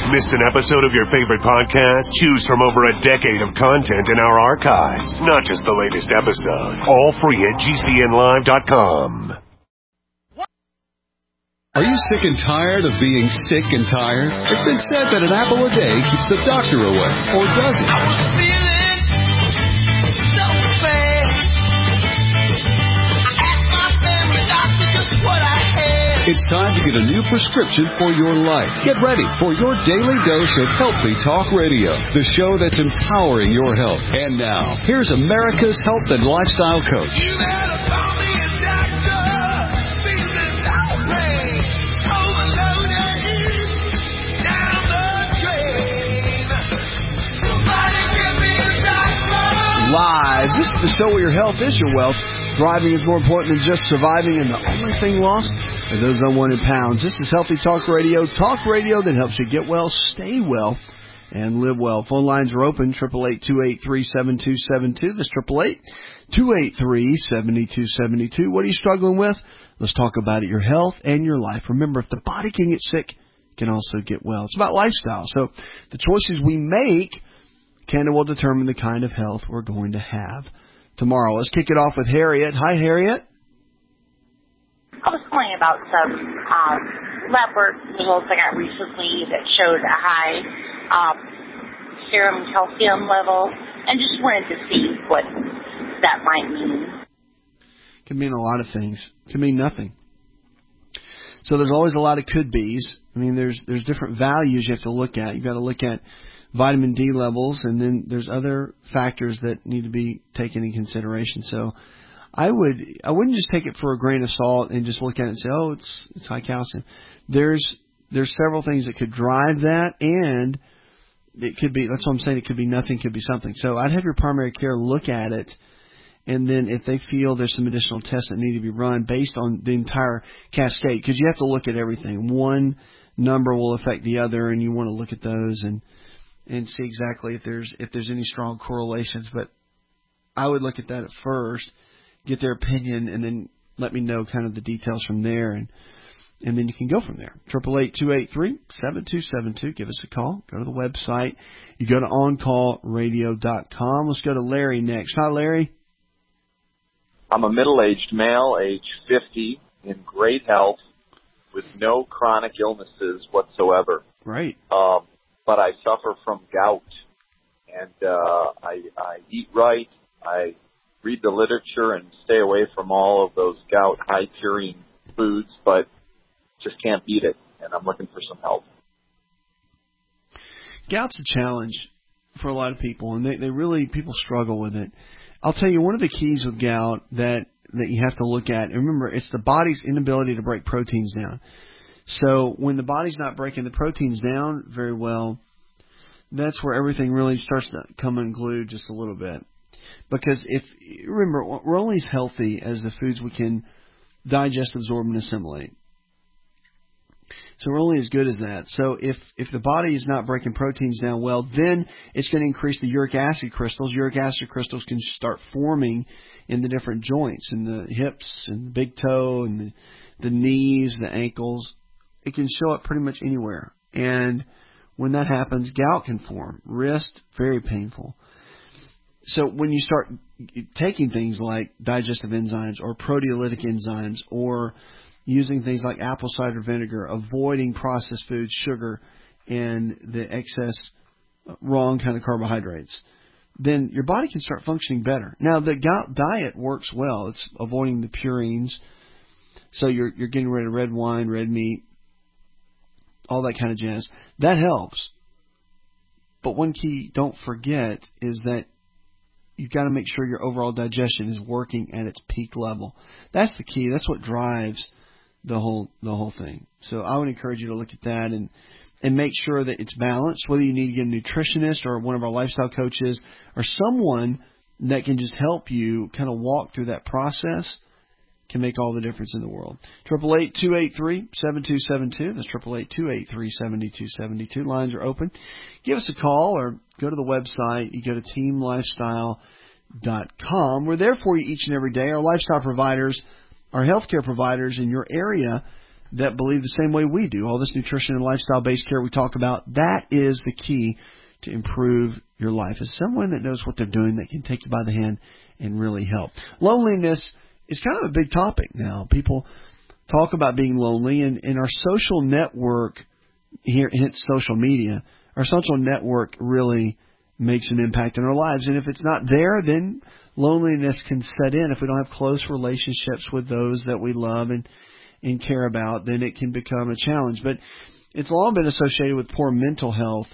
Missed an episode of your favorite podcast? Choose from over a decade of content in our archives. Not just the latest episode. All free at GCNlive.com. Are you sick and tired of being sick and tired? It's been said that an apple a day keeps the doctor away. Or does it? I was feeling so bad. I asked my family doctor just what I had. It's time to get a new prescription for your life. Get ready for your daily dose of Healthy Talk Radio, the show that's empowering your health. And now, here's America's health and lifestyle coach. You better call me a doctor. Feeling outraged. Overloaded. Down the drain. Somebody give me a doctor. Live. This is the show where your health is your wealth. Thriving is more important than just surviving, and the only thing lost are those unwanted pounds. This is Healthy Talk Radio that helps you get well, stay well, and live well. Phone lines are open, 888-283-7272. That's 888-283-7272. What are you struggling with? Let's talk about it, your health and your life. Remember, if the body can get sick, it can also get well. It's about lifestyle. So the choices we make can and will determine the kind of health we're going to have tomorrow. Let's kick it off with Harriet. Hi, Harriet. I was calling about some lab work results I got recently that showed a high serum calcium level, and just wanted to see what that might mean. It can mean a lot of things. It can mean nothing. So there's always a lot of could-be's. I mean, there's different values you have to look at. You've got to look at vitamin D levels, and then there's other factors that need to be taken in consideration. So I wouldn't just take it for a grain of salt and just look at it and say, oh, it's high calcium. There's several things that could drive that, and it could be, that's what I'm saying, it could be nothing, could be something. So I'd have your primary care look at it, and then if they feel there's some additional tests that need to be run based on the entire cascade, because you have to look at everything. One number will affect the other, and you want to look at those and see exactly if there's any strong correlations. But I would look at that at first, get their opinion, and then let me know kind of the details from there, and then you can go from there. 888-283-7272. Give us a call. Go to the website. You go to OnCallRadio.com. Let's go to Larry next. Hi, Larry. I'm a middle-aged male, age 50, in great health, with no chronic illnesses whatsoever. Great. But I suffer from gout, and I eat right. I read the literature and stay away from all of those gout, high-purine foods, but just can't beat it, and I'm looking for some help. Gout's a challenge for a lot of people, and people struggle with it. I'll tell you, one of the keys with gout that you have to look at, and remember, it's the body's inability to break proteins down. So when the body's not breaking the proteins down very well, that's where everything really starts to come unglued just a little bit. Because remember, we're only as healthy as the foods we can digest, absorb, and assimilate. So we're only as good as that. So if the body is not breaking proteins down well, then it's going to increase the uric acid crystals. Uric acid crystals can start forming in the different joints, in the hips, and the big toe, and the knees, the ankles. It can show up pretty much anywhere. And when that happens, gout can form. Wrist, very painful. So when you start taking things like digestive enzymes or proteolytic enzymes, or using things like apple cider vinegar, avoiding processed foods, sugar, and the excess wrong kind of carbohydrates, then your body can start functioning better. Now, the gout diet works well. It's avoiding the purines. So you're getting rid of red wine, red meat, all that kind of jazz. That helps. But one key, don't forget, is that you've got to make sure your overall digestion is working at its peak level. That's the key. That's what drives the whole thing. So I would encourage you to look at that and make sure that it's balanced, whether you need to get a nutritionist or one of our lifestyle coaches or someone that can just help you kind of walk through that process can make all the difference in the world. 888-283-7272. That's 888-283-7272. Lines are open. Give us a call or go to the website. You go to teamlifestyle.com. We're there for you each and every day. Our lifestyle providers, our healthcare providers in your area that believe the same way we do. All this nutrition and lifestyle-based care we talk about, that is the key to improve your life. Is someone that knows what they're doing, that can take you by the hand and really help. Loneliness is kind of a big topic now. People talk about being lonely, and our social network, here hence social media, our social network really makes an impact in our lives. And if it's not there, then loneliness can set in. If we don't have close relationships with those that we love and care about, then it can become a challenge. But it's long been associated with poor mental health,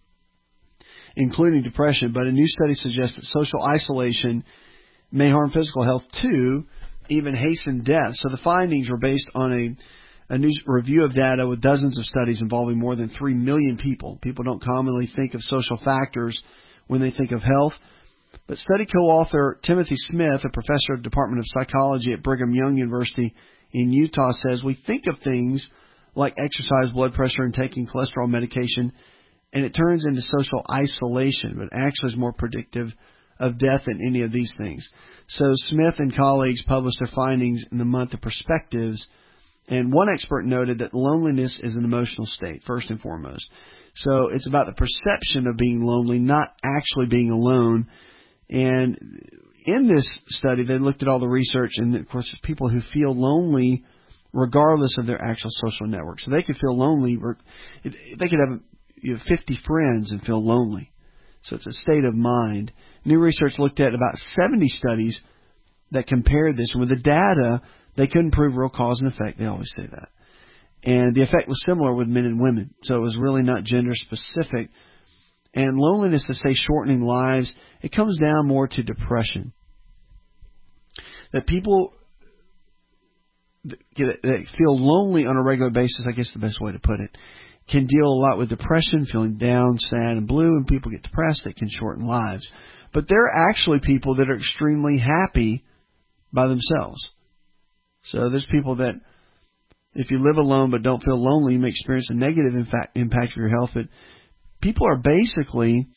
including depression. But a new study suggests that social isolation may harm physical health too, even hasten death. So the findings were based on a new review of data with dozens of studies involving more than 3 million people. People don't commonly think of social factors when they think of health. But study co-author Timothy Smith, a professor of the Department of Psychology at Brigham Young University in Utah, says we think of things like exercise, blood pressure, and taking cholesterol medication, and it turns into social isolation, but actually is more predictive of death than any of these things. So Smith and colleagues published their findings in the month of Perspectives, and one expert noted that loneliness is an emotional state, first and foremost. So it's about the perception of being lonely, not actually being alone. And in this study, they looked at all the research, and of course, there's people who feel lonely regardless of their actual social network. So they could feel lonely. They could have 50 friends and feel lonely. So it's a state of mind. New research looked at about 70 studies that compared this. And with the data, they couldn't prove real cause and effect. They always say that. And the effect was similar with men and women. So it was really not gender specific. And loneliness, to say shortening lives, it comes down more to depression. That people that feel lonely on a regular basis, I guess the best way to put it, can deal a lot with depression, feeling down, sad, and blue, and people get depressed. It can shorten lives. But there are actually people that are extremely happy by themselves. So there's people that, if you live alone but don't feel lonely, you may experience a negative impact of your health. But people are basically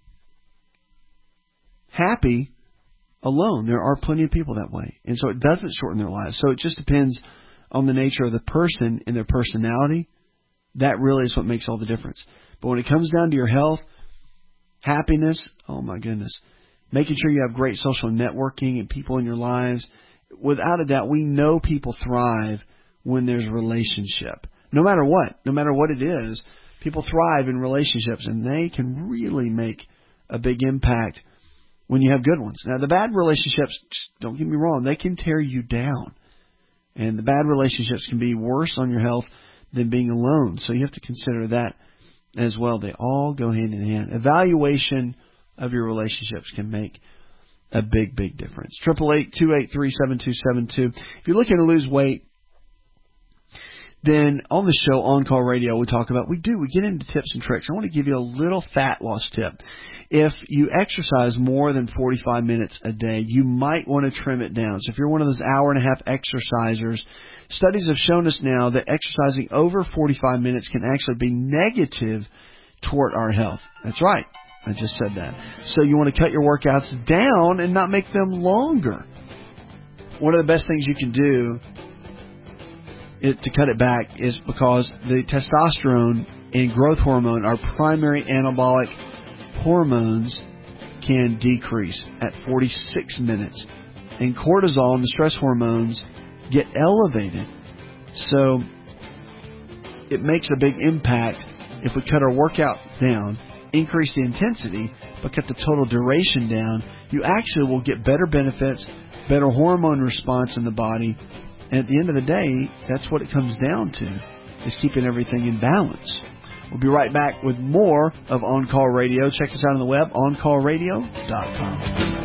happy alone. There are plenty of people that way. And so it doesn't shorten their lives. So it just depends on the nature of the person and their personality. That really is what makes all the difference. But when it comes down to your health, happiness, oh my goodness, making sure you have great social networking and people in your lives, without a doubt, we know people thrive when there's relationship. No matter what it is, people thrive in relationships, and they can really make a big impact when you have good ones. Now, the bad relationships, don't get me wrong, they can tear you down. And the bad relationships can be worse on your health than being alone. So you have to consider that as well. They all go hand in hand. Evaluation of your relationships can make a big, big difference. 888-283-7272. If you're looking to lose weight, then on the show, On Call Radio, we get into tips and tricks. I want to give you a little fat loss tip. If you exercise more than 45 minutes a day, you might want to trim it down. So if you're one of those hour-and-a-half exercisers, studies have shown us now that exercising over 45 minutes can actually be negative toward our health. That's right. I just said that. So you want to cut your workouts down and not make them longer. One of the best things you can do to cut it back is because the testosterone and growth hormone, our primary anabolic hormones, can decrease at 46 minutes. And cortisol and the stress hormones get elevated. So it makes a big impact if we cut our workout down, increase the intensity, but cut the total duration down. You actually will get better benefits, better hormone response in the body. And at the end of the day, that's what it comes down to, is keeping everything in balance. We'll be right back with more of On Call Radio. Check us out on the web, oncallradio.com.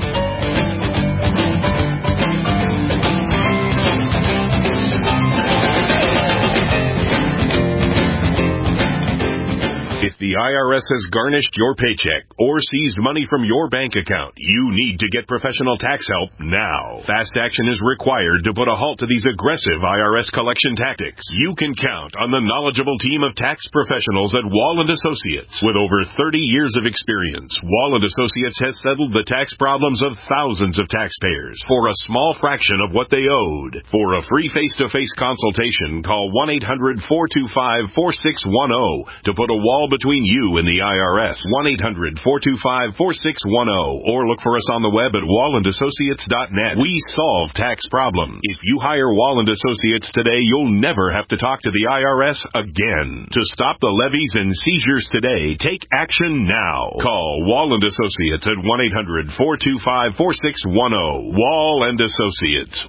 If the IRS has garnished your paycheck or seized money from your bank account, you need to get professional tax help now. Fast action is required to put a halt to these aggressive IRS collection tactics. You can count on the knowledgeable team of tax professionals at Wall & Associates. With over 30 years of experience, Wall & Associates has settled the tax problems of thousands of taxpayers for a small fraction of what they owed. For a free face-to-face consultation, call 1-800-425-4610 to put a wall between you and the IRS. 1-800-425-4610 or look for us on the web at wallandassociates.net. We solve tax problems. If you hire Wall & Associates today, you'll never have to talk to the IRS again. To stop the levies and seizures today, take action now. Call Wall & Associates at 1-800-425-4610. Wall & Associates.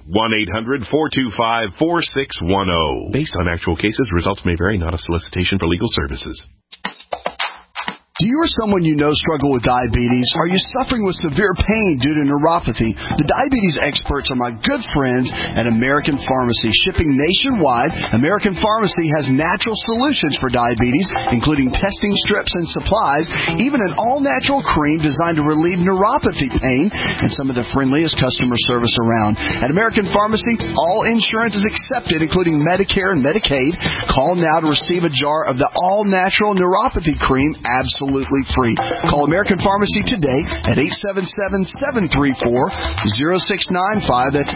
1-800-425-4610. Based on actual cases, results may vary, not a solicitation for legal services. Do you or someone you know struggle with diabetes? Are you suffering with severe pain due to neuropathy? The diabetes experts are my good friends at American Pharmacy. Shipping nationwide, American Pharmacy has natural solutions for diabetes, including testing strips and supplies, even an all-natural cream designed to relieve neuropathy pain, and some of the friendliest customer service around. At American Pharmacy, all insurance is accepted, including Medicare and Medicaid. Call now to receive a jar of the all-natural neuropathy cream absolutely free. Call American Pharmacy today at 877-734-0695. That's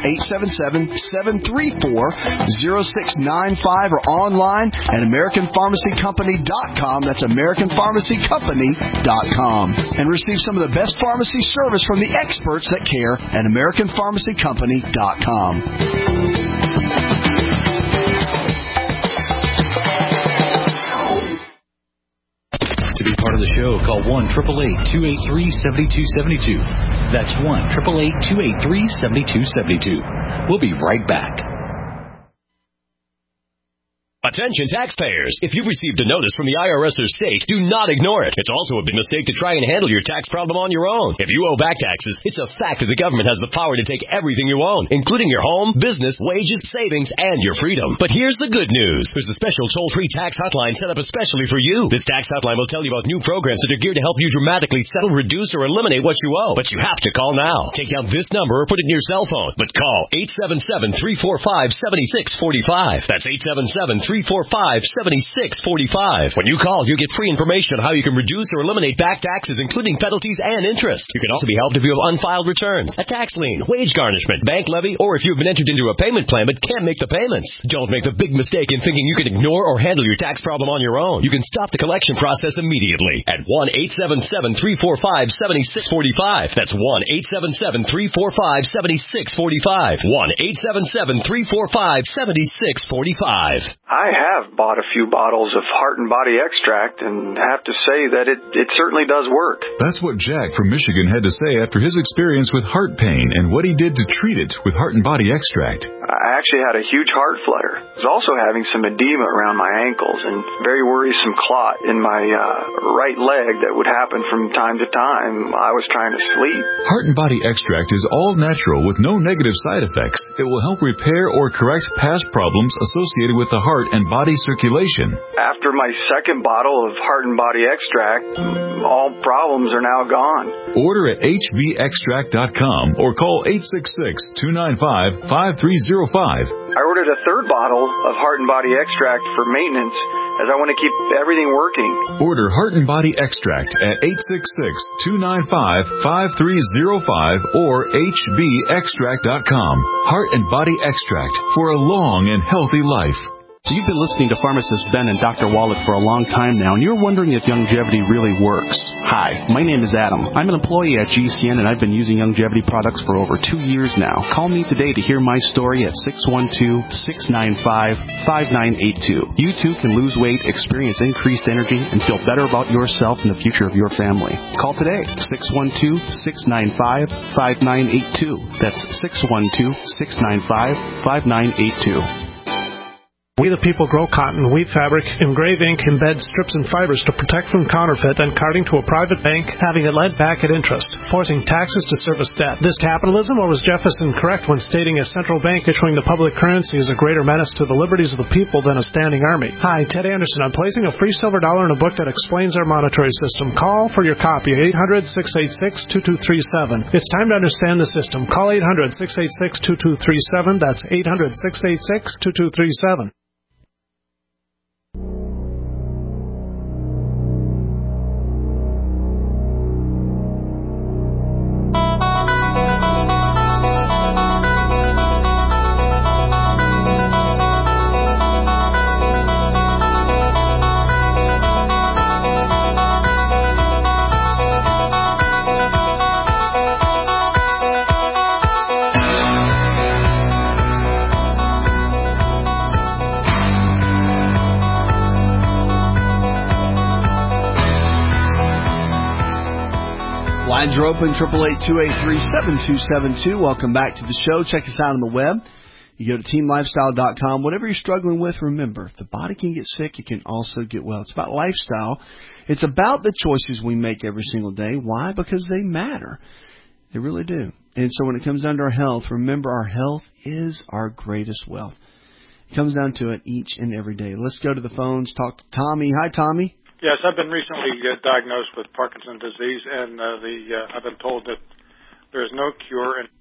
877-734-0695 or online at AmericanPharmacyCompany.com. That's AmericanPharmacyCompany.com. And receive some of the best pharmacy service from the experts that care at AmericanPharmacyCompany.com. To be part of the show, call 1-888-283-7272. That's 1-888-283-7272. We'll be right back. Attention taxpayers. If you've received a notice from the IRS or state, do not ignore it. It's also a big mistake to try and handle your tax problem on your own. If you owe back taxes, it's a fact that the government has the power to take everything you own, including your home, business, wages, savings, and your freedom. But here's the good news. There's a special toll-free tax hotline set up especially for you. This tax hotline will tell you about new programs that are geared to help you dramatically settle, reduce, or eliminate what you owe. But you have to call now. Take down this number or put it in your cell phone. But call 877-345-7645. That's 877-345-7645. When you call, you'll get free information on how you can reduce or eliminate back taxes, including penalties and interest. You can also be helped if you have unfiled returns, a tax lien, wage garnishment, bank levy, or if you've been entered into a payment plan but can't make the payments. Don't make the big mistake in thinking you can ignore or handle your tax problem on your own. You can stop the collection process immediately at 1-877-345-7645. That's 1-877-345-7645. 1-877-345-7645. I have bought a few bottles of Heart and Body Extract and have to say that it certainly does work. That's what Jack from Michigan had to say after his experience with heart pain and what he did to treat it with Heart and Body Extract. I actually had a huge heart flutter. I was also having some edema around my ankles and very worrisome clot in my right leg that would happen from time to time. I was trying to sleep. Heart and Body Extract is all natural with no negative side effects. It will help repair or correct past problems associated with the heart and body circulation. After my second bottle of Heart and Body Extract, all problems are now gone. Order at hvextract.com or call 866-295-5305. I ordered a third bottle of Heart and Body Extract for maintenance as I want to keep everything working. Order Heart and Body Extract at 866-295-5305 or hvextract.com. Heart and Body Extract for a long and healthy life. So you've been listening to pharmacist Ben and Dr. Wallach for a long time now, and you're wondering if Youngevity really works. Hi, my name is Adam. I'm an employee at GCN, and I've been using Youngevity products for over 2 years now. Call me today to hear my story at 612-695-5982. You too can lose weight, experience increased energy, and feel better about yourself and the future of your family. Call today, 612-695-5982. That's 612-695-5982. We the people grow cotton, weave fabric, engrave ink, embed strips and fibers to protect from counterfeit and carting to a private bank, having it lent back at interest, forcing taxes to service debt. This capitalism, or was Jefferson correct when stating a central bank issuing the public currency is a greater menace to the liberties of the people than a standing army? Hi, Ted Anderson. I'm placing a free silver dollar in a book that explains our monetary system. Call for your copy, 800-686-2237. It's time to understand the system. Call 800-686-2237. That's 800-686-2237. Lines are open, 888-283-7272. Welcome back to the show. Check us out on the web. You go to teamlifestyle.com. Whatever you're struggling with, remember, if the body can get sick, it can also get well. It's about lifestyle. It's about the choices we make every single day. Why? Because they matter. They really do. And so when it comes down to our health, remember our health is our greatest wealth. It comes down to it each and every day. Let's go to the phones, talk to Tommy. Hi, Tommy. Yes, I've been recently diagnosed with Parkinson's disease, and I've been told that there is no cure. And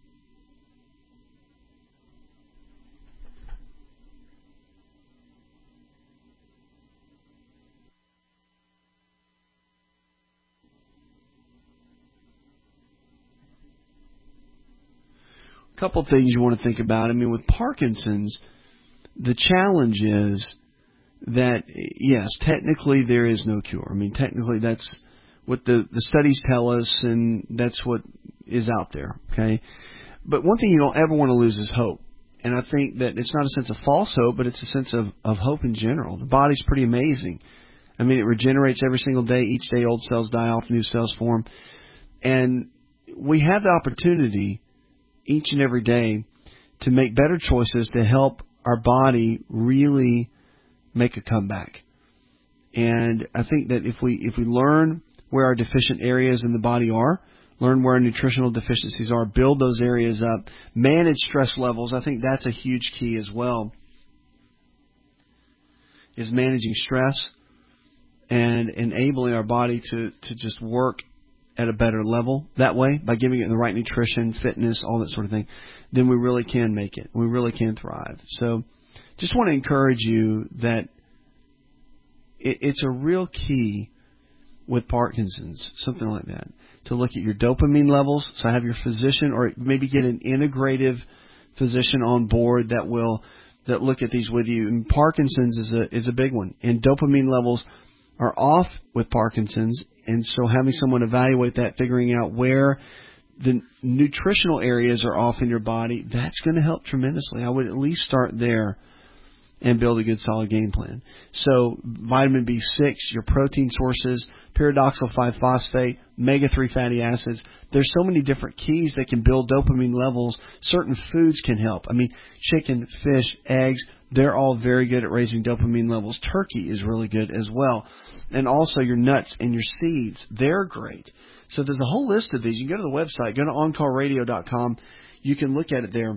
a couple of things you want to think about. I mean, with Parkinson's, the challenge is that, yes, technically there is no cure. I mean, technically that's what the studies tell us, and that's what is out there, okay? But one thing you don't ever want to lose is hope. And I think that it's not a sense of false hope, but it's a sense of hope in general. The body's pretty amazing. I mean, it regenerates every single day. Each day old cells die off, new cells form. And we have the opportunity each and every day to make better choices to help our body really make a comeback. And I think that if we learn where our deficient areas in the body are, learn where our nutritional deficiencies are, build those areas up, manage stress levels, I think that's a huge key as well, is managing stress and enabling our body to just work at a better level that way, by giving it the right nutrition, fitness, all that sort of thing. Then we really can make it. We really can thrive. So just want to encourage you that it's a real key with Parkinson's, something like that, to look at your dopamine levels. So have your physician, or maybe get an integrative physician on board that look at these with you. And Parkinson's is a big one. And dopamine levels are off with Parkinson's, and so having someone evaluate that, figuring out where the nutritional areas are off in your body, that's going to help tremendously. I would at least start there and build a good solid game plan. So vitamin B6, your protein sources, pyridoxal 5-phosphate, omega-3 fatty acids. There's so many different keys that can build dopamine levels. Certain foods can help. I mean, chicken, fish, eggs, they're all very good at raising dopamine levels. Turkey is really good as well. And also your nuts and your seeds, they're great. So there's a whole list of these. You can go to the website, go to OnCallRadio.com. You can look at it there.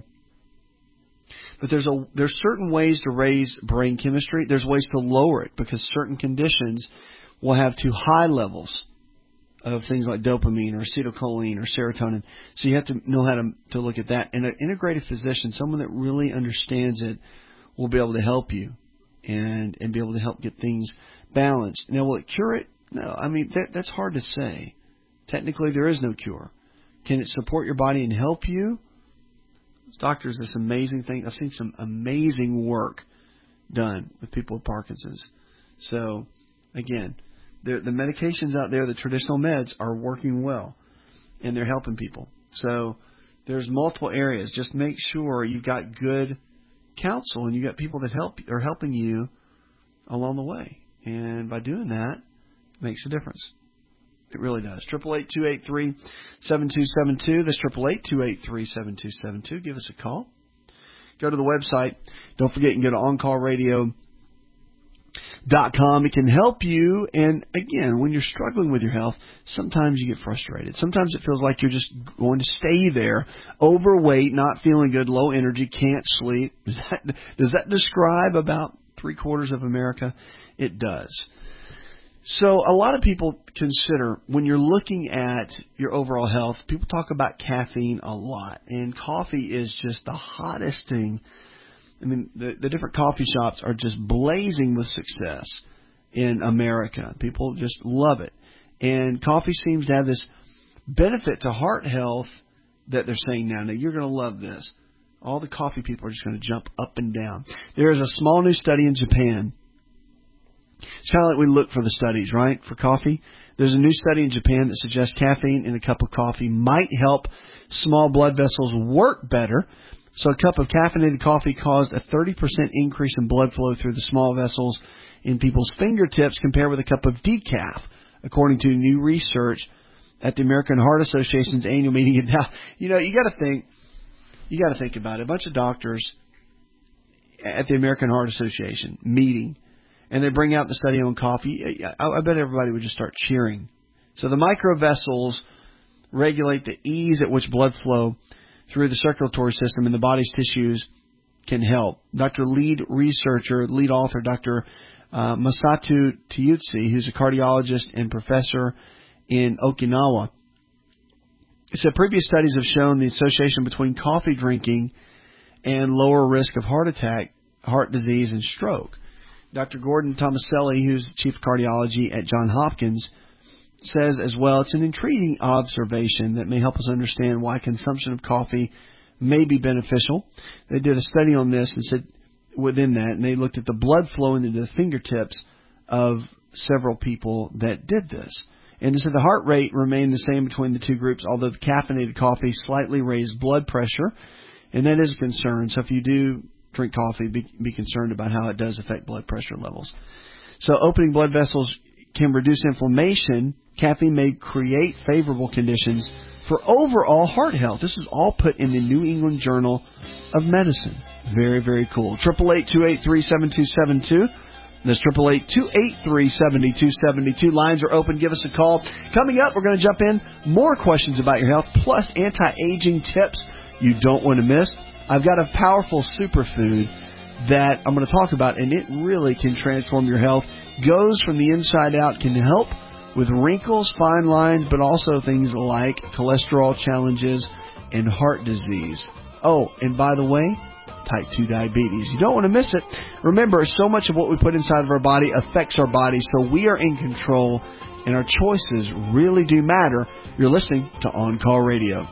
But there's certain ways to raise brain chemistry. There's ways to lower it, because certain conditions will have too high levels of things like dopamine or acetylcholine or serotonin. So you have to know how to look at that. And an integrative physician, someone that really understands it, will be able to help you and be able to help get things balanced. Now, will it cure it? No. I mean, that's hard to say. Technically, there is no cure. Can it support your body and help you? Doctors, this amazing thing. I've seen some amazing work done with people with Parkinson's. So, again, the medications out there, the traditional meds, are working well, and they're helping people. So there's multiple areas. Just make sure you've got good counsel and you got people that are helping you along the way. And by doing that, it makes a difference. It really does. 888-283-7272. That's 888-283-7272. Give us a call. go to the website. Don't forget, you can go to OnCallRadio.com. It can help you. And again, when you're struggling with your health, sometimes you get frustrated. Sometimes it feels like you're just going to stay there, overweight, not feeling good, low energy, can't sleep. Does that describe about 3/4 of America? It does. So a lot of people consider, when you're looking at your overall health, people talk about caffeine a lot. And coffee is just the hottest thing. I mean, the different coffee shops are just blazing with success in America. People just love it. And coffee seems to have this benefit to heart health that they're saying now. Now, you're going to love this. All the coffee people are just going to jump up and down. There is a small new study in Japan. It's kind of like we look for the studies, right, for coffee. There's a new study in Japan that suggests caffeine in a cup of coffee might help small blood vessels work better. So a cup of caffeinated coffee caused a 30% increase in blood flow through the small vessels in people's fingertips compared with a cup of decaf, according to new research at the American Heart Association's annual meeting. Now, you got to think about it. A bunch of doctors at the American Heart Association meeting, and they bring out the study on coffee. I bet everybody would just start cheering. So the microvessels regulate the ease at which blood flow through the circulatory system in the body's tissues can help. Lead author, Dr. Masato Teyuchi, who's a cardiologist and professor in Okinawa, said previous studies have shown the association between coffee drinking and lower risk of heart attack, heart disease, and stroke. Dr. Gordon Tomaselli, who's the chief of cardiology at Johns Hopkins, says as well, it's an intriguing observation that may help us understand why consumption of coffee may be beneficial. They did a study on this and said within that, and they looked at the blood flow into the fingertips of several people that did this. And they said the heart rate remained the same between the two groups, although the caffeinated coffee slightly raised blood pressure, and that is a concern. So if you do drink coffee, be concerned about how it does affect blood pressure levels. So opening blood vessels can reduce inflammation. Caffeine may create favorable conditions for overall heart health. This is all put in the New England Journal of Medicine. Very, very cool. 888-283-7272. That's 888-283-7272. Lines are open. Give us a call. Coming up, we're going to jump in. More questions about your health, plus anti-aging tips you don't want to miss. I've got a powerful superfood that I'm going to talk about, and it really can transform your health. Goes from the inside out, can help with wrinkles, fine lines, but also things like cholesterol challenges and heart disease. Oh, and by the way, type 2 diabetes. You don't want to miss it. Remember, so much of what we put inside of our body affects our body, so we are in control, and our choices really do matter. You're listening to On Call Radio.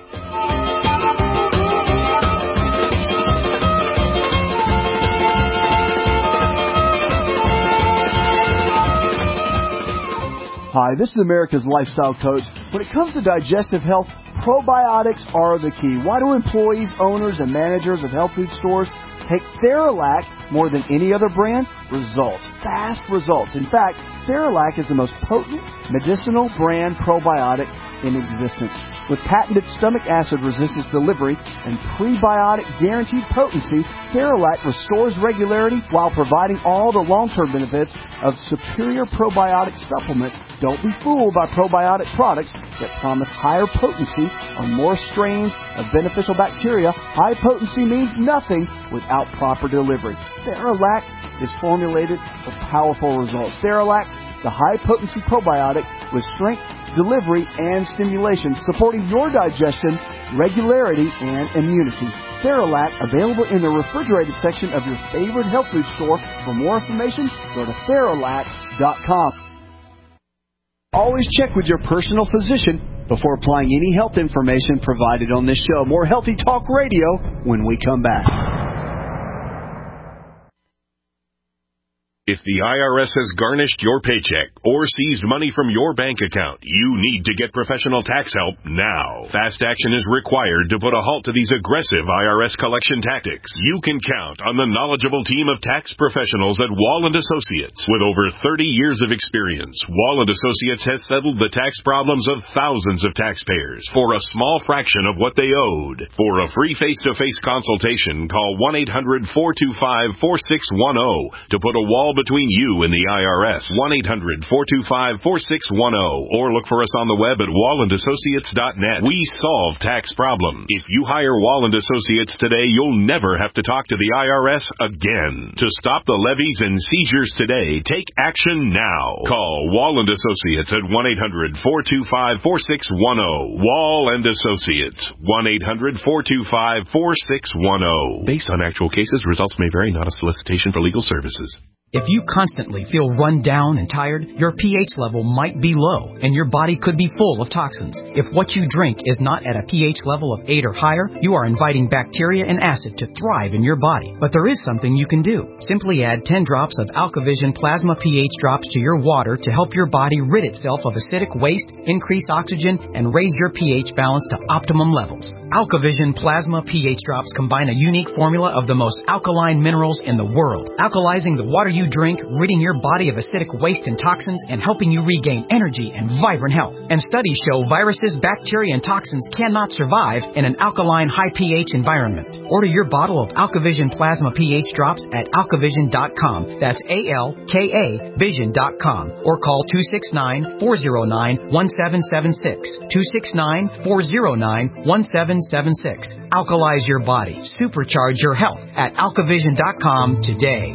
Hi, this is America's Lifestyle Coach. When it comes to digestive health, probiotics are the key. Why do employees, owners, and managers of health food stores take Theralac more than any other brand? Results. Fast results. In fact, Theralac is the most potent medicinal brand probiotic in existence. With patented stomach acid resistance delivery and prebiotic guaranteed potency, Theralac restores regularity while providing all the long-term benefits of superior probiotic supplement. Don't be fooled by probiotic products that promise higher potency or more strains of beneficial bacteria. High potency means nothing without proper delivery. Theralac is formulated for powerful results. Theralac, the high-potency probiotic with strength, delivery, and stimulation, supporting your digestion, regularity, and immunity. Theralac, available in the refrigerated section of your favorite health food store. For more information, go to Theralac.com. Always check with your personal physician before applying any health information provided on this show. More Healthy Talk Radio when we come back. If the IRS has garnished your paycheck or seized money from your bank account, you need to get professional tax help now. Fast action is required to put a halt to these aggressive IRS collection tactics. You can count on the knowledgeable team of tax professionals at Wall & Associates. With over 30 years of experience, Wall & Associates has settled the tax problems of thousands of taxpayers for a small fraction of what they owed. For a free face-to-face consultation, call 1-800-425-4610 to put a wall between you and the IRS. 1-800-425-4610 or look for us on the web at wallandassociates.net. We solve tax problems. If you hire Wall & Associates today, you'll never have to talk to the IRS again. To stop the levies and seizures today, take action now. Call Wall & Associates at 1-800-425-4610. Wall & Associates. 1-800-425-4610. Based on actual cases, results may vary, not a solicitation for legal services. If you constantly feel run down and tired, your pH level might be low, and your body could be full of toxins. If what you drink is not at a pH level of 8 or higher, you are inviting bacteria and acid to thrive in your body. But there is something you can do. Simply add 10 drops of AlkaVision Plasma pH drops to your water to help your body rid itself of acidic waste, increase oxygen, and raise your pH balance to optimum levels. AlkaVision Plasma pH drops combine a unique formula of the most alkaline minerals in the world, alkalizing the water you drink, ridding your body of acidic waste and toxins, and helping you regain energy and vibrant health. And studies show viruses, bacteria, and toxins cannot survive in an alkaline, high pH environment. Order your bottle of AlkaVision Plasma pH drops at alkavision.com. That's ALKA Vision.com. Or call 269-409-1776. 269-409-1776. Alkalize your body. Supercharge your health at alkavision.com today.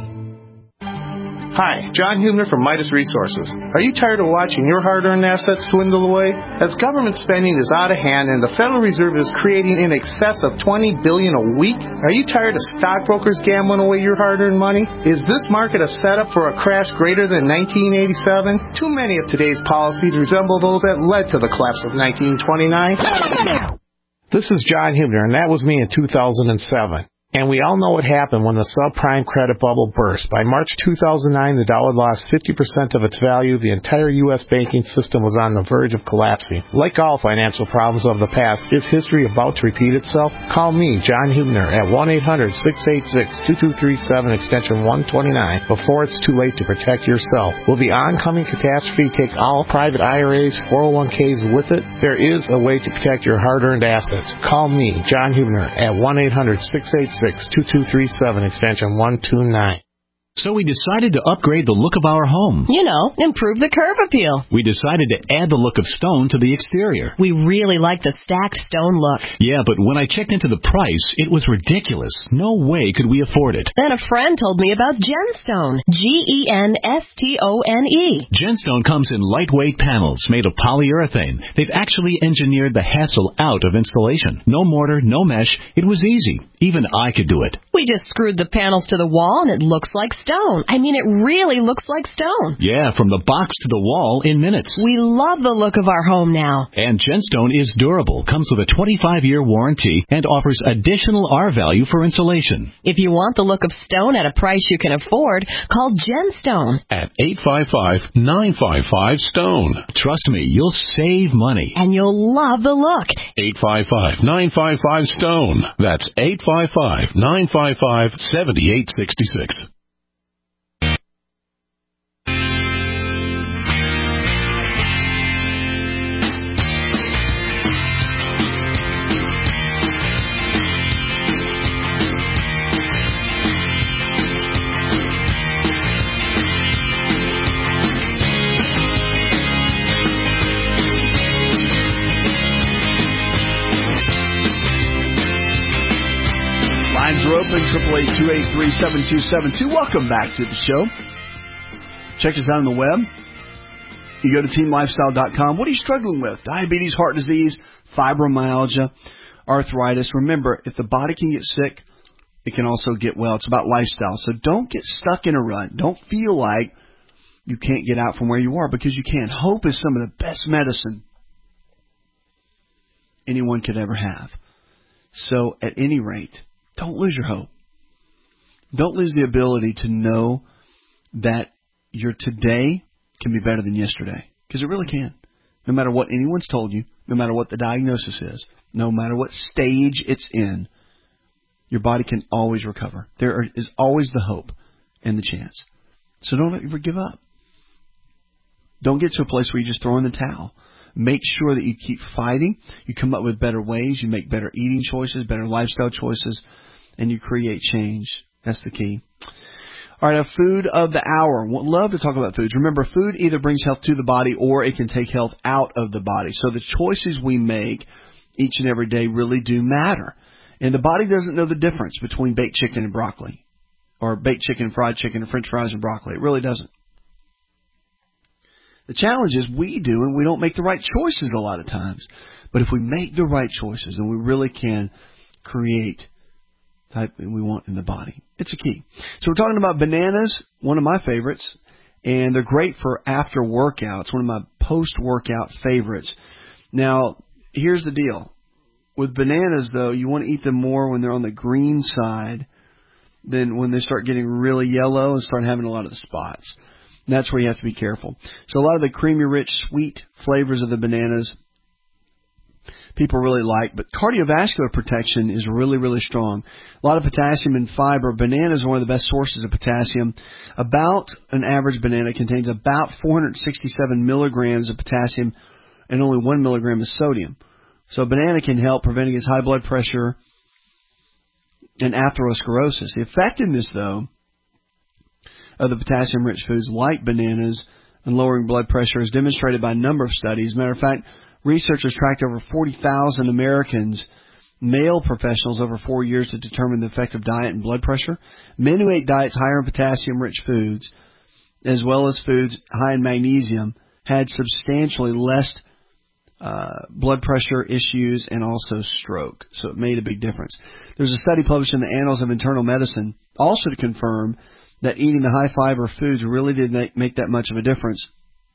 Hi, John Hubner from Midas Resources. Are you tired of watching your hard-earned assets dwindle away? As government spending is out of hand and the Federal Reserve is creating in excess of $20 billion a week, are you tired of stockbrokers gambling away your hard-earned money? Is this market a setup for a crash greater than 1987? Too many of today's policies resemble those that led to the collapse of 1929. This is John Hubner, and that was me in 2007. And we all know what happened when the subprime credit bubble burst. By March 2009, the dollar lost 50% of its value. The entire U.S. banking system was on the verge of collapsing. Like all financial problems of the past, is history about to repeat itself? Call me, John Hubner, at 1-800-686-2237, extension 129, before it's too late to protect yourself. Will the oncoming catastrophe take all private IRAs, 401ks with it? There is a way to protect your hard-earned assets. Call me, John Hubner, at 1-800-686-2237, extension 129. So we decided to upgrade the look of our home. You know, improve the curb appeal. We decided to add the look of stone to the exterior. We really like the stacked stone look. Yeah, but when I checked into the price, it was ridiculous. No way could we afford it. Then a friend told me about Genstone. Genstone. Genstone comes in lightweight panels made of polyurethane. They've actually engineered the hassle out of installation. No mortar, no mesh. It was easy. Even I could do it. We just screwed the panels to the wall and it looks like stone. I mean, it really looks like stone. Yeah, from the box to the wall in minutes. We love the look of our home now. And Genstone is durable, comes with a 25-year warranty, and offers additional R value for insulation. If you want the look of stone at a price you can afford, call Genstone at 855-955-STONE. Trust me, you'll save money. And you'll love the look. 855-955-STONE. That's 855-955-7866. Lines are open, 888-283-7272. Welcome back to the show. Check us out on the web. You go to teamlifestyle.com. What are you struggling with? Diabetes, heart disease, fibromyalgia, arthritis. Remember, if the body can get sick, it can also get well. It's about lifestyle. So don't get stuck in a rut. Don't feel like you can't get out from where you are, because you can. Hope is some of the best medicine anyone could ever have. So at any rate, don't lose your hope. Don't lose the ability to know that your today can be better than yesterday. Because it really can. No matter what anyone's told you, no matter what the diagnosis is, no matter what stage it's in, your body can always recover. There is always the hope and the chance. So don't ever give up. Don't get to a place where you just throw in the towel. Make sure that you keep fighting. You come up with better ways. You make better eating choices, better lifestyle choices, and you create change. That's the key. All right, a food of the hour. Love to talk about foods. Remember, food either brings health to the body or it can take health out of the body. So the choices we make each and every day really do matter. And the body doesn't know the difference between baked chicken and broccoli, or baked chicken, fried chicken, or French fries and broccoli. It really doesn't. The challenge is we do, and we don't make the right choices a lot of times. But if we make the right choices, then we really can create the type that we want in the body. It's a key. So we're talking about bananas, one of my favorites, and they're great for after workouts, one of my post-workout favorites. Now, here's the deal. With bananas, though, you want to eat them more when they're on the green side than when they start getting really yellow and start having a lot of the spots. And that's where you have to be careful. So a lot of the creamy, rich, sweet flavors of the bananas people really like, but cardiovascular protection is really, really strong. A lot of potassium and fiber. Bananas are one of the best sources of potassium. About an average banana contains about 467 milligrams of potassium and only 1 milligram of sodium. So a banana can help prevent against high blood pressure and atherosclerosis. The effectiveness, though, of the potassium-rich foods like bananas and lowering blood pressure is demonstrated by a number of studies. As a matter of fact, researchers tracked over 40,000 Americans, male professionals, over 4 years to determine the effect of diet and blood pressure. Men who ate diets higher in potassium-rich foods, as well as foods high in magnesium, had substantially less blood pressure issues and also stroke. So it made a big difference. There's a study published in the Annals of Internal Medicine also to confirm that eating the high-fiber foods really did make that much of a difference.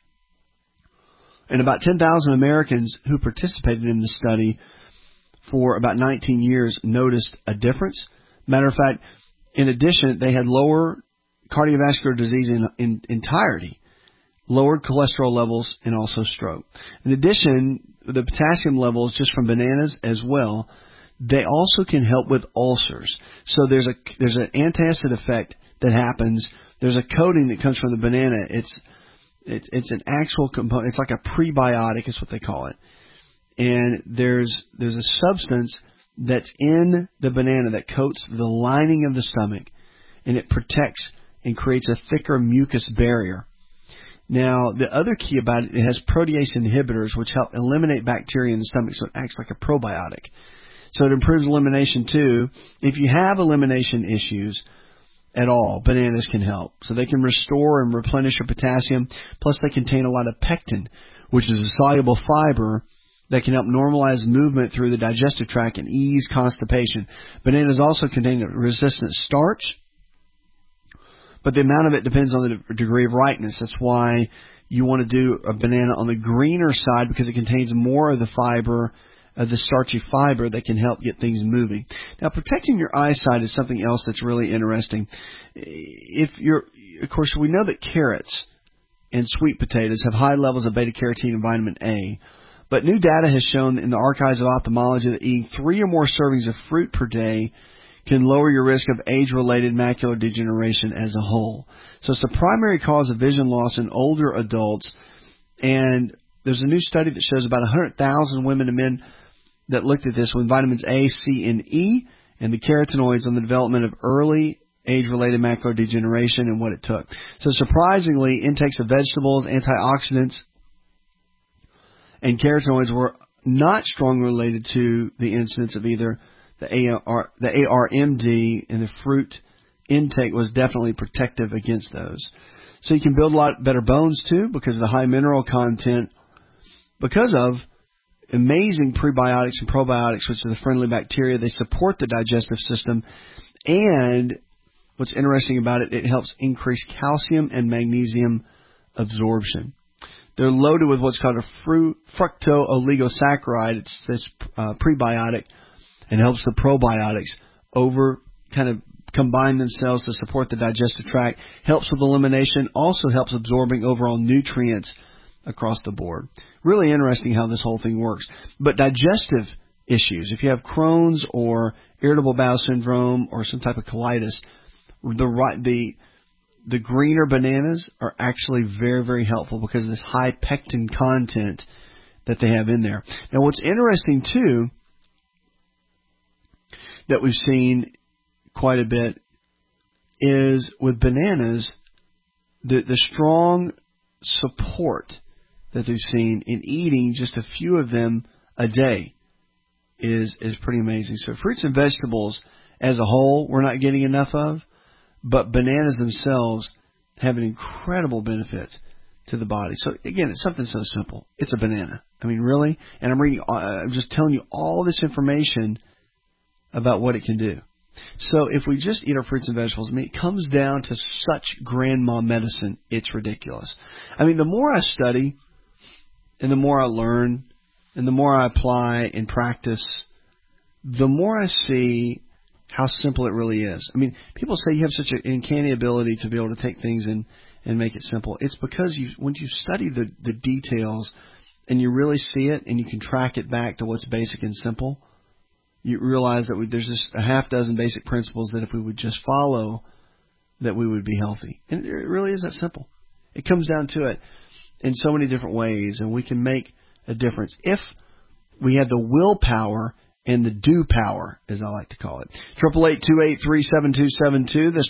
And about 10,000 Americans who participated in the study for about 19 years noticed a difference. Matter of fact, in addition, they had lower cardiovascular disease in entirety, lowered cholesterol levels, and also stroke. In addition, the potassium levels just from bananas as well, they also can help with ulcers. So there's an antacid effect that happens. There's a coating that comes from the banana. It's an actual component. It's like a prebiotic is what they call it. And there's a substance that's in the banana that coats the lining of the stomach, and it protects and creates a thicker mucus barrier. Now, the other key about it has protease inhibitors, which help eliminate bacteria in the stomach, so it acts like a probiotic. So it improves elimination, too. If you have elimination issues at all, bananas can help. So they can restore and replenish your potassium. Plus, they contain a lot of pectin, which is a soluble fiber that can help normalize movement through the digestive tract and ease constipation. Bananas also contain a resistant starch, but the amount of it depends on the degree of ripeness. That's why you want to do a banana on the greener side, because it contains more of the fiber, the starchy fiber that can help get things moving. Now, protecting your eyesight is something else that's really interesting. Of course, we know that carrots and sweet potatoes have high levels of beta-carotene and vitamin A, but new data has shown in the Archives of Ophthalmology that eating 3 or more servings of fruit per day can lower your risk of age-related macular degeneration as a whole. So it's the primary cause of vision loss in older adults, and there's a new study that shows about 100,000 women and men that looked at this with vitamins A, C, and E, and the carotenoids on the development of early age-related macular degeneration and what it took. So surprisingly, intakes of vegetables, antioxidants, and carotenoids were not strongly related to the incidence of either the ARMD, and the fruit intake was definitely protective against those. So you can build a lot better bones too, because of the high mineral content, because of amazing prebiotics and probiotics, which are the friendly bacteria. They support the digestive system, and what's interesting about it, it helps increase calcium and magnesium absorption. They're loaded with what's called a fructooligosaccharide. It's this prebiotic, and helps the probiotics combine themselves to support the digestive tract, helps with elimination, also helps absorbing overall nutrients across the board. Really interesting how this whole thing works. But digestive issues, if you have Crohn's or irritable bowel syndrome or some type of colitis, the greener bananas are actually very, very helpful because of this high pectin content that they have in there. Now, what's interesting, too, that we've seen quite a bit is with bananas, the strong support that they've seen in eating just a few of them a day is pretty amazing. So fruits and vegetables as a whole, we're not getting enough of. But bananas themselves have an incredible benefit to the body. So again, it's something so simple. It's a banana. I mean, really? And I'm just telling you all this information about what it can do. So if we just eat our fruits and vegetables, I mean, it comes down to such grandma medicine, it's ridiculous. I mean, the more I study and the more I learn and the more I apply and practice, the more I see how simple it really is. I mean, people say you have such an uncanny ability to be able to take things and make it simple. It's because when you study the details and you really see it and you can track it back to what's basic and simple, you realize that there's just a half dozen basic principles that if we would just follow, that we would be healthy. And it really is that simple. It comes down to it in so many different ways, and we can make a difference if we have the willpower and the do power, as I like to call it. 888-283-7272. That's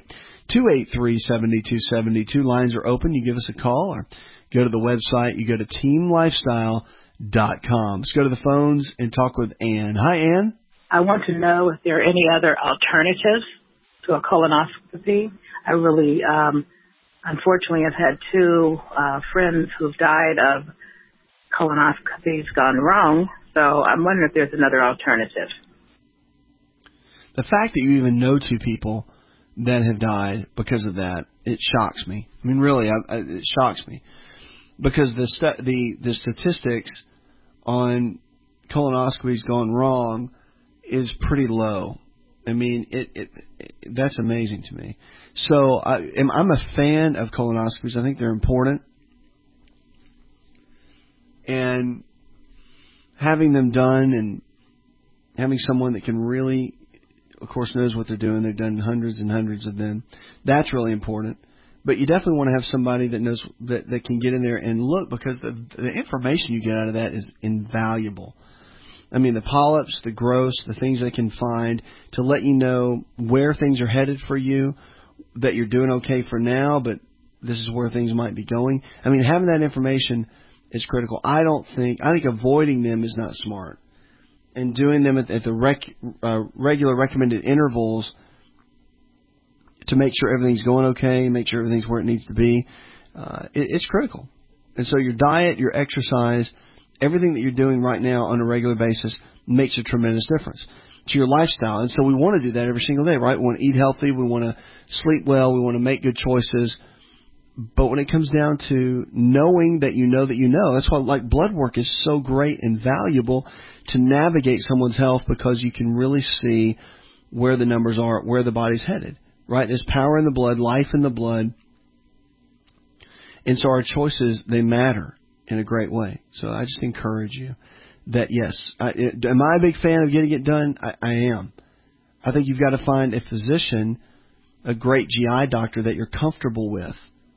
888-283-7272. Lines are open. You give us a call or go to the website. You go to teamlifestyle.com. Let's go to the phones and talk with Ann. Hi, Ann. I want to know if there are any other alternatives to a colonoscopy. I really, unfortunately, have had two friends who've died of colonoscopies gone wrong. So I'm wondering if there's another alternative. The fact that you even know two people that have died because of that, it shocks me. I mean, really, it shocks me. Because the statistics on colonoscopies gone wrong is pretty low. I mean, that's amazing to me. So I'm a fan of colonoscopies. I think they're important. And having them done and having someone that can really, of course, knows what they're doing. They've done hundreds and hundreds of them. That's really important. But you definitely want to have somebody that knows that can get in there and look, because the information you get out of that is invaluable. I mean, the polyps, the growths, the things they can find to let you know where things are headed for you, that you're doing okay for now, but this is where things might be going. I mean, having that information is critical. I think avoiding them is not smart. And doing them at the regular recommended intervals to make sure everything's going okay, make sure everything's where it needs to be, it's critical. And so your diet, your exercise, everything that you're doing right now on a regular basis makes a tremendous difference to your lifestyle. And so we want to do that every single day, right? We want to eat healthy. We want to sleep well. We want to make good choices. But when it comes down to knowing that you know, that's why like blood work is so great and valuable to navigate someone's health, because you can really see where the numbers are, where the body's headed, right? There's power in the blood, life in the blood. And so our choices, they matter in a great way. So I just encourage you that, yes, am I a big fan of getting it done? I am. I think you've got to find a physician, a great GI doctor that you're comfortable with.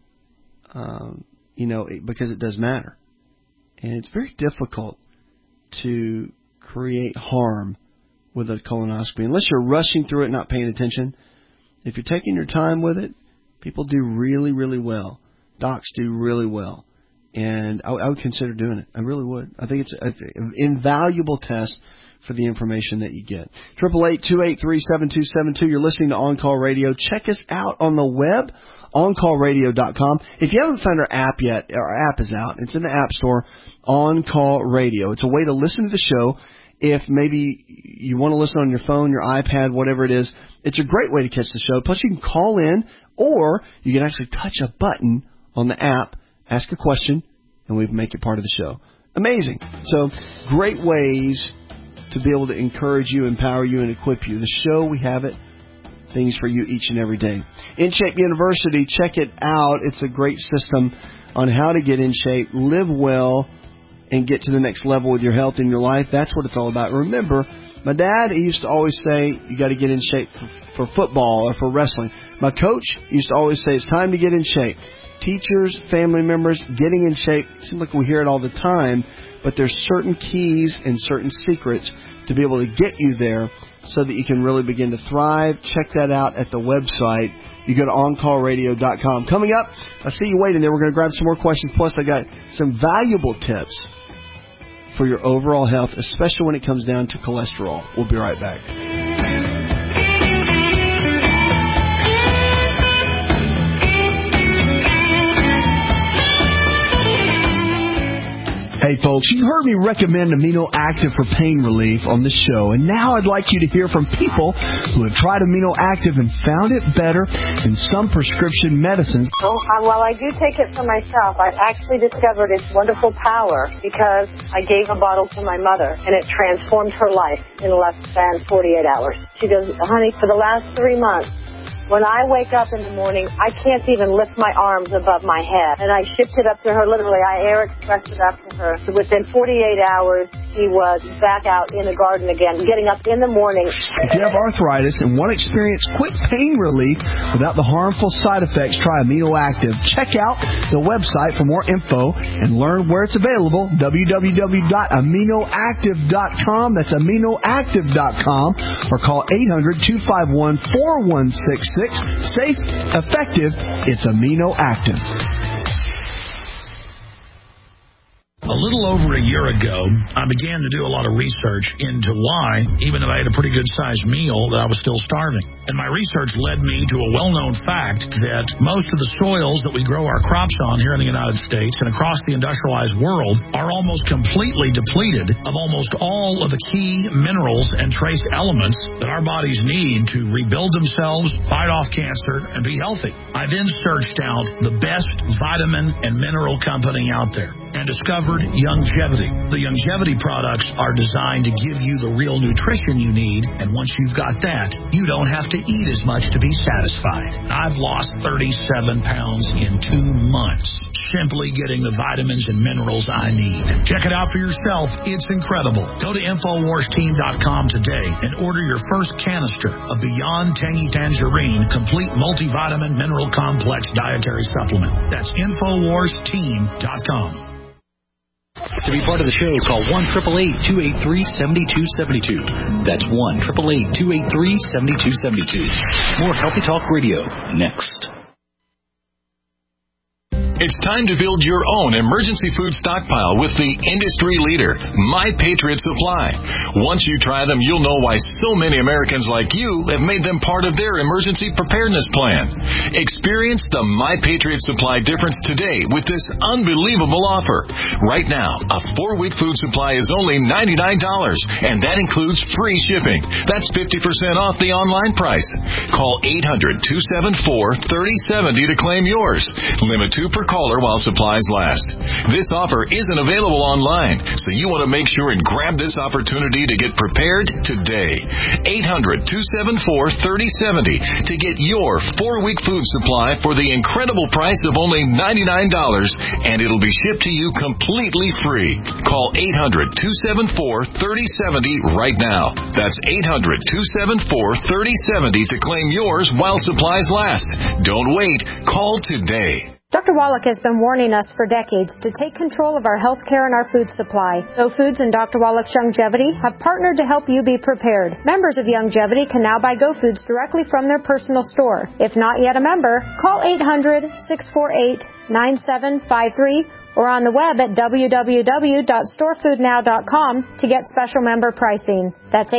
Because it does matter. And it's very difficult to create harm with a colonoscopy. Unless you're rushing through it, not paying attention. If you're taking your time with it, people do really, really well. Docs do really well. And I would consider doing it. I really would. I think it's an invaluable test for the information that you get. 888-283-7272. You're listening to On Call Radio. Check us out on the web, OnCallRadio.com. If you haven't found our app yet, our app is out. It's in the App Store, On Call Radio. It's a way to listen to the show. If maybe you want to listen on your phone, your iPad, whatever it is, it's a great way to catch the show. Plus, you can call in, or you can actually touch a button on the app, ask a question, and we make it part of the show. Amazing. So, great ways to be able to encourage you, empower you, and equip you. The show, we have it things for you each and every day. In Shape University, check it out. It's a great system on how to get in shape, live well, and get to the next level with your health in your life. That's what it's all about. Remember, my dad, he used to always say, you got to get in shape for football or for wrestling. My coach used to always say, it's time to get in shape. Teachers, family members, getting in shape, it seems like we hear it all the time, but there's certain keys and certain secrets to be able to get you there so that you can really begin to thrive. Check that out at the website. You go to OnCallRadio.com. Coming up, I see you waiting there. We're going to grab some more questions. Plus, I got some valuable tips for your overall health, especially when it comes down to cholesterol. We'll be right back. Hey folks, you've heard me recommend Amino Active for pain relief on this show, and now I'd like you to hear from people who have tried Amino Active and found it better than some prescription medicines. While I do take it for myself, I've actually discovered its wonderful power because I gave a bottle to my mother, and it transformed her life in less than 48 hours. She goes, honey, for the last 3 months, when I wake up in the morning, I can't even lift my arms above my head. And I shipped it up to her, literally. I air expressed it up to her. So within 48 hours, she was back out in the garden again, getting up in the morning. If you have arthritis and want to experience quick pain relief without the harmful side effects, try Amino Active. Check out the website for more info and learn where it's available, www.aminoactive.com. That's aminoactive.com, or call 800-251-4166. Safe, effective, it's Amino Active. A little over a year ago, I began to do a lot of research into why, even though I had a pretty good-sized meal, that I was still starving. And my research led me to a well-known fact that most of the soils that we grow our crops on here in the United States and across the industrialized world are almost completely depleted of almost all of the key minerals and trace elements that our bodies need to rebuild themselves, fight off cancer, and be healthy. I then searched out the best vitamin and mineral company out there and discovered Youngevity. The Youngevity products are designed to give you the real nutrition you need, and once you've got that, you don't have to eat as much to be satisfied. I've lost 37 pounds in 2 months, simply getting the vitamins and minerals I need. Check it out for yourself. It's incredible. Go to InfoWarsTeam.com today and order your first canister of Beyond Tangy Tangerine Complete Multivitamin Mineral Complex Dietary Supplement. That's InfoWarsTeam.com. To be part of the show, call 1-888-283-7272. That's 1-888-283-7272. More Healthy Talk Radio next. It's time to build your own emergency food stockpile with the industry leader, My Patriot Supply. Once you try them, you'll know why so many Americans like you have made them part of their emergency preparedness plan. Experience the My Patriot Supply difference today with this unbelievable offer. Right now, a 4-week food supply is only $99, and that includes free shipping. That's 50% off the online price. Call 800-274-3070 to claim yours. Limit 2 per caller while supplies last. This offer isn't available online, so you want to make sure and grab this opportunity to get prepared today. 800-274-3070 to get your 4-week food supply for the incredible price of only $99, and it'll be shipped to you completely free. Call 800-274-3070 right now. That's 800-274-3070 to claim yours while supplies last. Don't wait. Call today. Dr. Wallach has been warning us for decades to take control of our health care and our food supply. Go Foods and Dr. Wallach's Youngevity have partnered to help you be prepared. Members of Youngevity can now buy Go Foods directly from their personal store. If not yet a member, call 800-648-9753 or on the web at www.storefoodnow.com to get special member pricing. That's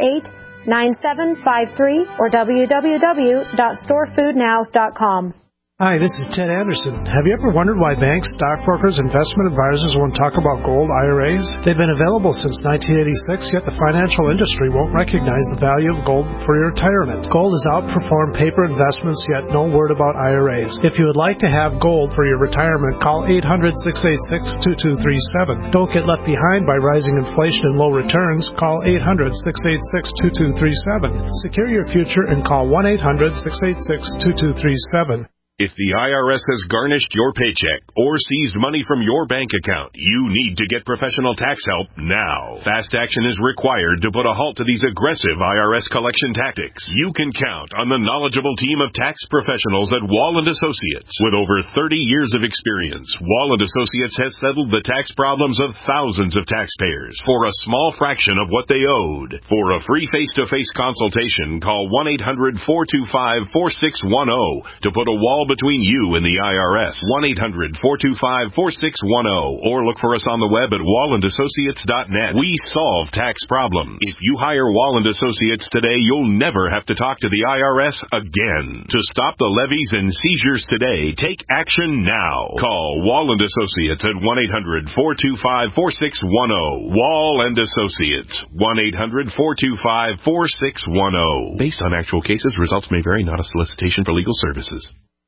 800-648-9753 or www.storefoodnow.com. Hi, this is Ted Anderson. Have you ever wondered why banks, stockbrokers, investment advisors won't talk about gold IRAs? They've been available since 1986, yet the financial industry won't recognize the value of gold for your retirement. Gold has outperformed paper investments, yet no word about IRAs. If you would like to have gold for your retirement, call 800-686-2237. Don't get left behind by rising inflation and low returns. Call 800-686-2237. Secure your future and call 1-800-686-2237. If the IRS has garnished your paycheck or seized money from your bank account, you need to get professional tax help now. Fast action is required to put a halt to these aggressive IRS collection tactics. You can count on the knowledgeable team of tax professionals at Wall & Associates. With over 30 years of experience, Wall & Associates has settled the tax problems of thousands of taxpayers for a small fraction of what they owed. For a free face-to-face consultation, call 1-800-425-4610 to put a wall between you and the IRS. 1-800-425-4610 or look for us on the web at wallandassociates.net. We solve tax problems. If you hire Wall & Associates today, you'll never have to talk to the IRS again. To stop the levies and seizures today, take action now. Call Wall & Associates at 1-800-425-4610. Wall & Associates. 1-800-425-4610. Based on actual cases, results may vary, not a solicitation for legal services.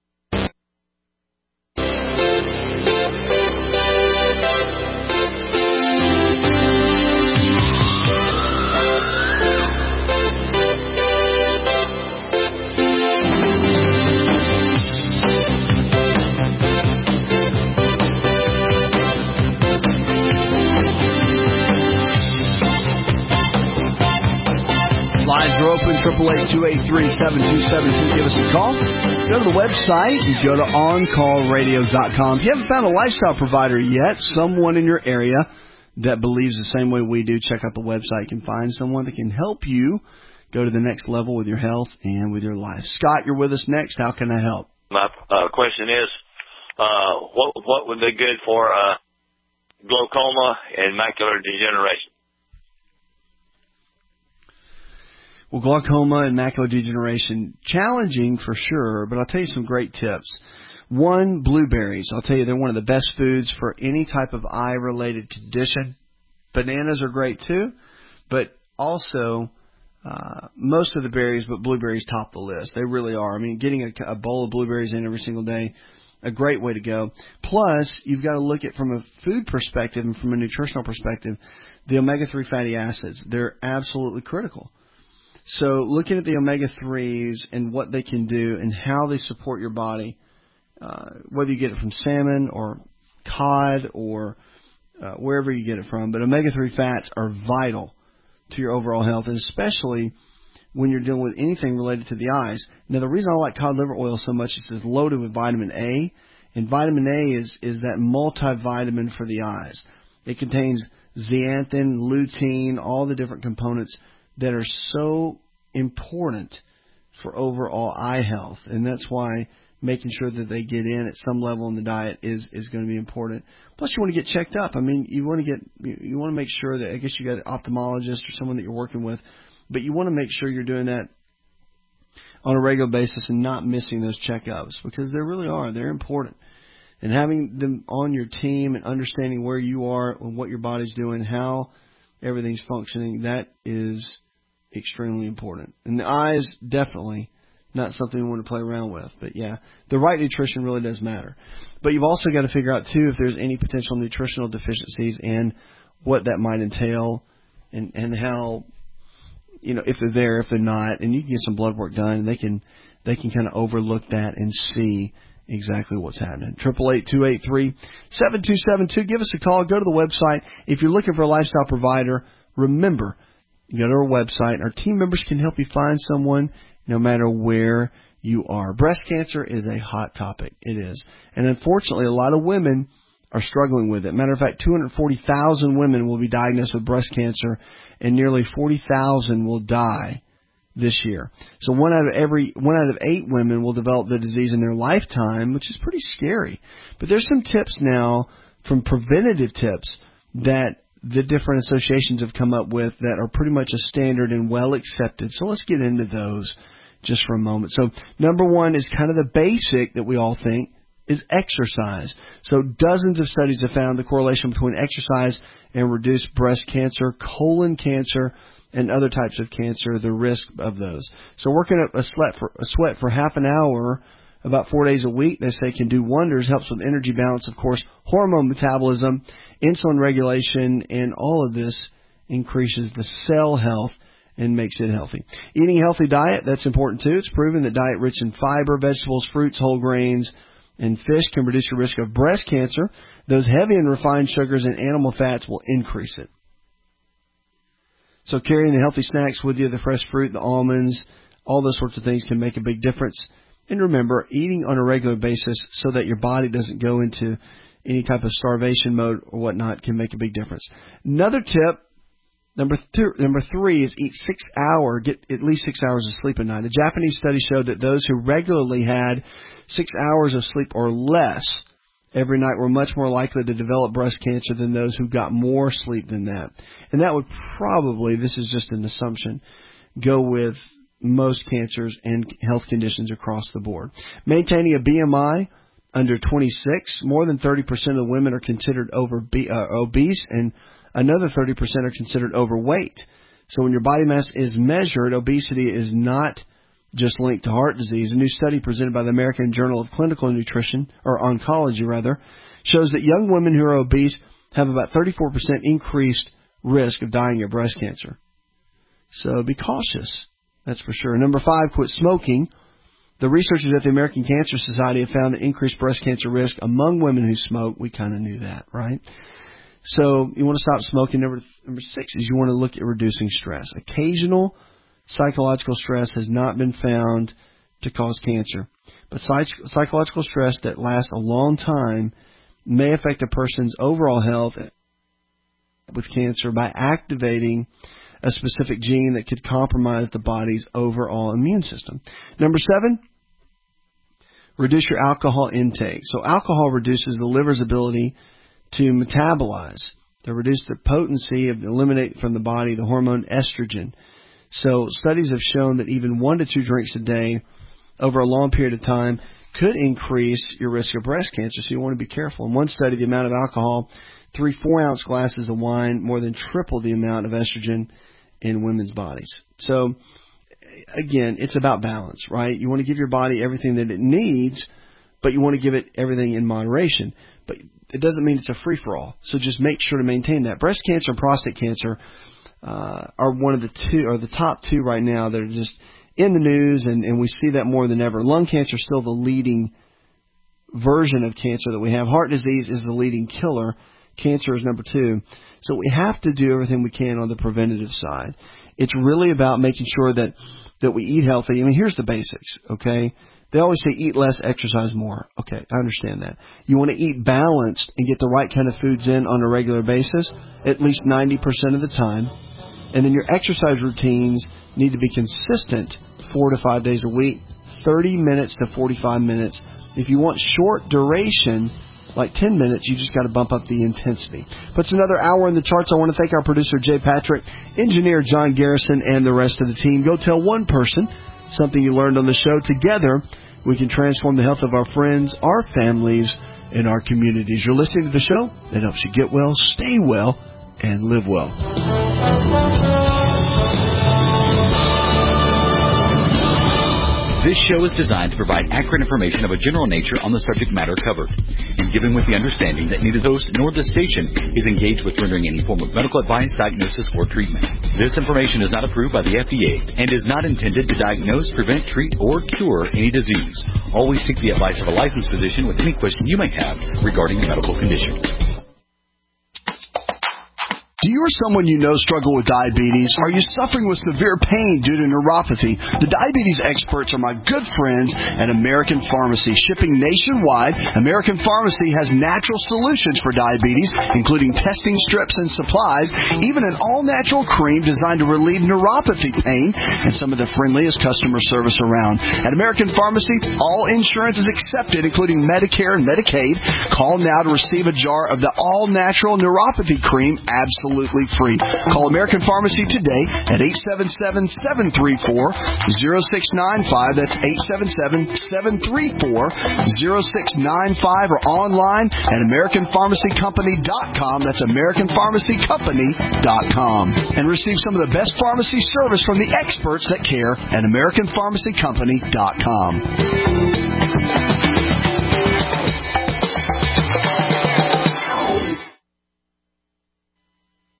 Lines are open, 888-283-7272. Give us a call. Go to the website and go to OnCallRadio.com. If you haven't found a lifestyle provider yet, someone in your area that believes the same way we do, check out the website. You can find someone that can help you go to the next level with your health and with your life. Scott, you're with us next. How can I help? My question is, what would be good for glaucoma and macular degeneration? Well, glaucoma and macular degeneration, challenging for sure, but I'll tell you some great tips. One, blueberries. I'll tell you they're one of the best foods for any type of eye-related condition. Bananas are great too, but also most of the berries, but blueberries top the list. They really are. I mean, getting a bowl of blueberries in every single day, a great way to go. Plus, you've got to look at from a food perspective and from a nutritional perspective, the omega-3 fatty acids. They're absolutely critical. So looking at the omega-3s and what they can do and how they support your body, whether you get it from salmon or cod or wherever you get it from, but omega-3 fats are vital to your overall health, and especially when you're dealing with anything related to the eyes. Now, the reason I like cod liver oil so much is it's loaded with vitamin A, and vitamin A is that multivitamin for the eyes. It contains zeaxanthin, lutein, all the different components that are so important for overall eye health, and that's why making sure that they get in at some level in the diet is going to be important. Plus, you want to get checked up. I mean, you want to make sure that, I guess you got an ophthalmologist or someone that you're working with, but you want to make sure you're doing that on a regular basis and not missing those checkups, because they really are. They're important. And having them on your team and understanding where you are and what your body's doing, how everything's functioning, that is extremely important. And the eyes, definitely not something we want to play around with. But yeah, the right nutrition really does matter. But you've also got to figure out too if there's any potential nutritional deficiencies and what that might entail, and how, you know, if they're there, if they're not, and you can get some blood work done, and they can kind of overlook that and see exactly what's happening. 888-283-7272. Give us a call. Go to the website. If you're looking for a lifestyle provider, remember, you go to our website. Our team members can help you find someone no matter where you are. Breast cancer is a hot topic. It is. And unfortunately, a lot of women are struggling with it. Matter of fact, 240,000 women will be diagnosed with breast cancer, and nearly 40,000 will die this year. So one out of 8 women will develop the disease in their lifetime, which is pretty scary. But there's some tips now, from preventative tips, that the different associations have come up with that are pretty much a standard and well accepted. So let's get into those just for a moment. So number one is kind of the basic that we all think is exercise. So dozens of studies have found the correlation between exercise and reduced breast cancer, colon cancer, and other types of cancer, the risk of those. So working up a sweat for half an hour about 4 days a week, they say, can do wonders, helps with energy balance, of course, hormone metabolism, insulin regulation, and all of this increases the cell health and makes it healthy. Eating a healthy diet, that's important too. It's proven that diet rich in fiber, vegetables, fruits, whole grains, and fish can reduce your risk of breast cancer. Those heavy and refined sugars and animal fats will increase it. So carrying the healthy snacks with you, the fresh fruit, the almonds, all those sorts of things can make a big difference. And remember, eating on a regular basis so that your body doesn't go into any type of starvation mode or whatnot can make a big difference. Another tip, number three, is get at least 6 hours of sleep a night. A Japanese study showed that those who regularly had 6 hours of sleep or less every night were much more likely to develop breast cancer than those who got more sleep than that. And that would probably, this is just an assumption, go with most cancers and health conditions across the board. Maintaining a BMI under 26, more than 30% of women are considered obese, and another 30% are considered overweight. So when your body mass is measured, obesity is not just linked to heart disease. A new study presented by the American Journal of Clinical Nutrition, or Oncology rather, shows that young women who are obese have about 34% increased risk of dying of breast cancer. So be cautious, that's for sure. Number 5, quit smoking. The researchers at the American Cancer Society have found that increased breast cancer risk among women who smoke. We kind of knew that, right? So you want to stop smoking. Number 6 is you want to look at reducing stress. Occasional psychological stress has not been found to cause cancer, but psychological stress that lasts a long time may affect a person's overall health with cancer by activating a specific gene that could compromise the body's overall immune system. Number 7, reduce your alcohol intake. So alcohol reduces the liver's ability to metabolize, to reduce the potency of eliminate from the body the hormone estrogen. So studies have shown that even 1 to 2 drinks a day over a long period of time could increase your risk of breast cancer, so you want to be careful. In one study, the amount of alcohol, 3 4-ounce glasses of wine, more than tripled the amount of estrogen in women's bodies. So, again, it's about balance, right? You want to give your body everything that it needs, but you want to give it everything in moderation. But it doesn't mean it's a free-for-all, so just make sure to maintain that. Breast cancer and prostate cancer are one of the two, or the top 2 right now that are just in the news, and we see that more than ever. Lung cancer is still the leading version of cancer that we have. Heart disease is the leading killer. Cancer is number 2. So we have to do everything we can on the preventative side. It's really about making sure that we eat healthy. I mean, here's the basics, okay? They always say eat less, exercise more. Okay, I understand that. You want to eat balanced and get the right kind of foods in on a regular basis, at least 90% of the time. And then your exercise routines need to be consistent 4 to 5 days a week, 30 minutes to 45 minutes. If you want short duration, like 10 minutes, you just got to bump up the intensity. Puts another hour in the charts. I want to thank our producer, Jay Patrick, engineer John Garrison, and the rest of the team. Go tell one person something you learned on the show. Together, we can transform the health of our friends, our families, and our communities. You're listening to the show that helps you get well, stay well, and live well. This show is designed to provide accurate information of a general nature on the subject matter covered, and given with the understanding that neither the host nor the station is engaged with rendering any form of medical advice, diagnosis, or treatment. This information is not approved by the FDA and is not intended to diagnose, prevent, treat, or cure any disease. Always seek the advice of a licensed physician with any question you may have regarding a medical condition. Do you or someone you know struggle with diabetes? Are you suffering with severe pain due to neuropathy? The diabetes experts are my good friends at American Pharmacy. Shipping nationwide, American Pharmacy has natural solutions for diabetes, including testing strips and supplies, even an all-natural cream designed to relieve neuropathy pain, and some of the friendliest customer service around. At American Pharmacy, all insurance is accepted, including Medicare and Medicaid. Call now to receive a jar of the all-natural neuropathy cream absolutely absolutely free. Call American Pharmacy today at 877-734-0695. That's 877-734-0695, or online at AmericanPharmacyCompany.com. That's AmericanPharmacyCompany.com. And receive some of the best pharmacy service from the experts that care at AmericanPharmacyCompany.com.